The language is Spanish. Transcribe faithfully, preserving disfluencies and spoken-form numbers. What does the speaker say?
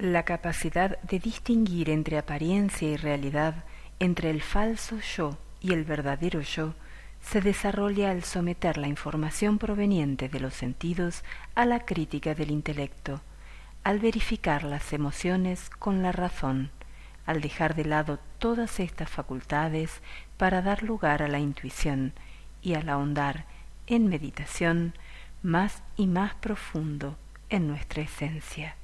La capacidad de distinguir entre apariencia y realidad, entre el falso yo y el verdadero yo, se desarrolla al someter la información proveniente de los sentidos a la crítica del intelecto, al verificar las emociones con la razón, al dejar de lado todas estas facultades para dar lugar a la intuición y al ahondar en meditación más y más profundo en nuestra esencia.